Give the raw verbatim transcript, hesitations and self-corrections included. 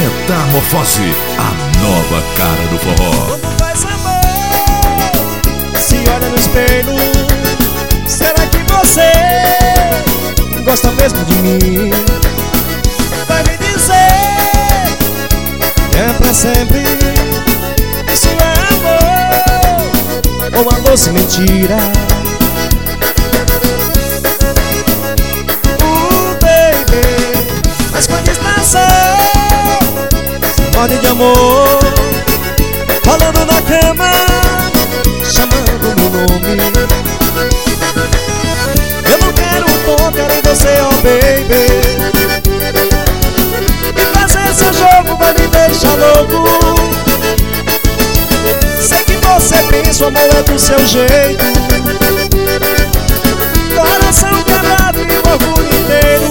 Metamorfose, a nova cara do forró. Quando faz amor, se olha no espelho, será que você gosta mesmo de mim? Vai me dizer que é pra sempre. Isso é amor ou uma doce mentira? Uh, baby, mas quando está só, ordem de amor, falando na cama, chamando meu nome. Eu não quero tocar em você, oh baby. E fazer seu jogo vai me deixar louco. Sei que você pensa, o amor é do seu jeito. Coração quebrado e o orgulho inteiro.